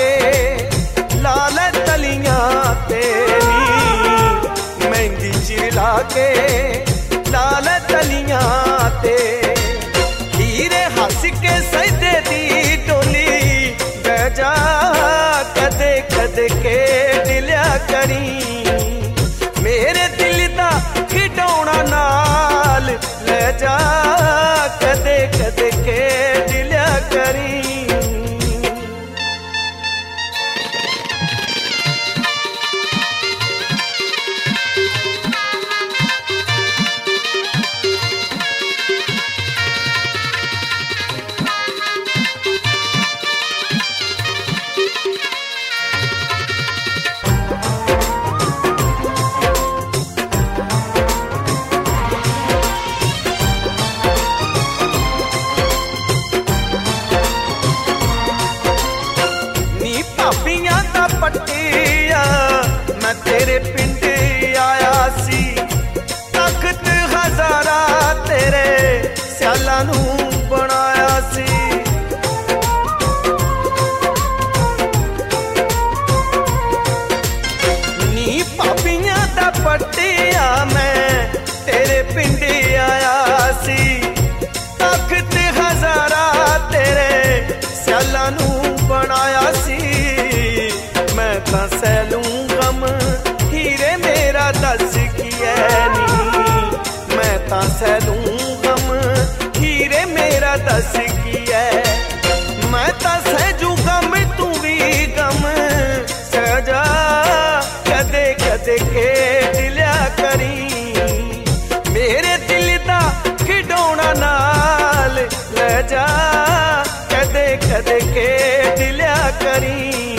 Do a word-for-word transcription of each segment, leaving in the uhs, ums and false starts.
लाल तलियां ते नी मेहंदी चिरला के लाल तलियां ते हीरे हंस के सजदे दी डोली बजा कदे कदे के दिलिया करी मेरे दिल दा खिडौना नाल ले जा कदे कदे के दिलिया करी पट्टिया मैं तेरे पिंड आया सी तख्त हजारा तेरे स्याला नू बनाया सी नी भाबियां दा पट्टिया मैं तेरे पिंड आया सी तख्त हजारा तेरे स्याला नू बनाया सी मैं तां सैलूं गम हीरे मेरा दस की है नी मैं तां सैलूं गम हीरे मेरा दस की है मैं तां सहजू गम तू भी गम सहजा कदे कदे के दिलिया करी मेरे दिल दा खिडौना नाल ले जा कदे कदे के दिलिया करी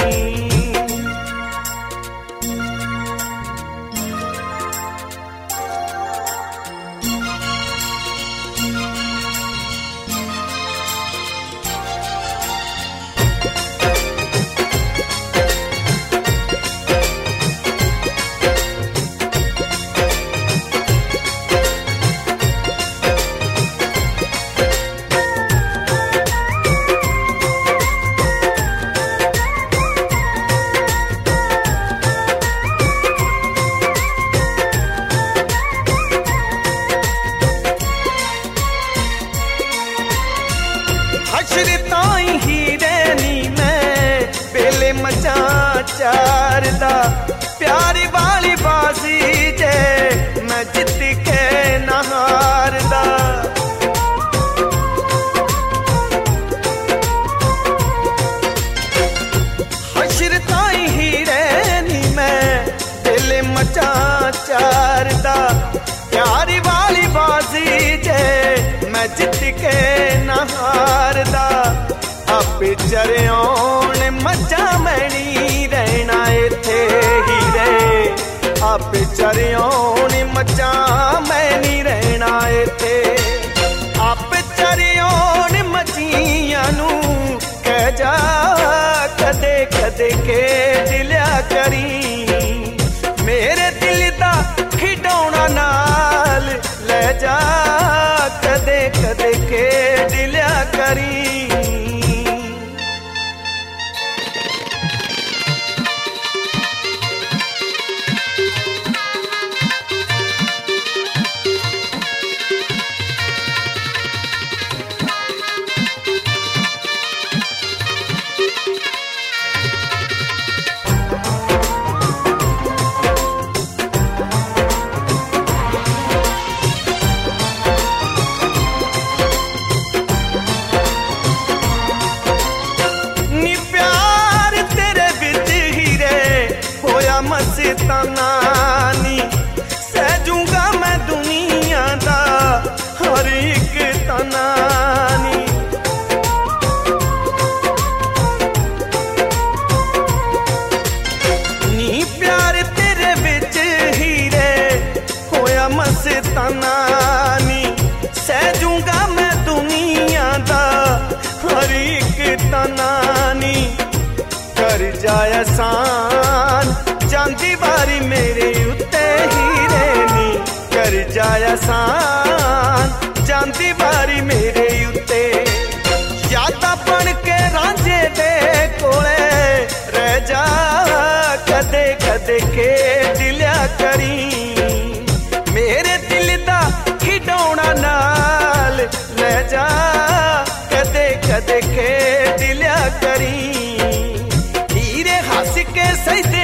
चारदा प्यारी वाली बाजी जे मैं जित के नहारदा हशर ताई ही रहनी मैं दिल मचा चारदा प्यारी वाली बाजी जे मैं जित के नहारदा आपे चरियों ने मचा मैनी रहना इथे ही रहे आपे चरियों ने मचा मैनी रहना इथे आपे चरियों ने मचियां नू कह जा कदे कदे के दिलिया करी मेरे दिल दा खिडौना नाल ले जा कदे कदे के दिलिया करी नानी सहजूंगा मैं दुनिया दा हर एक तनानी नी प्यार तेरे बिच हीरे होया मस्तानानी सहजूंगा मैं दुनिया दा हर एक तनानी कर जाए आसान जांदी बारी मेरे उत्ते हीरे नी कर जाए आसान जांदी बारी मेरे उत्ते यादा बन के रांझे दे कोले कदे खेड लिया करी मेरे दिल दा खिडौना नाल ले जा कदे कदे खेड लिया करी हीरे हंस के सही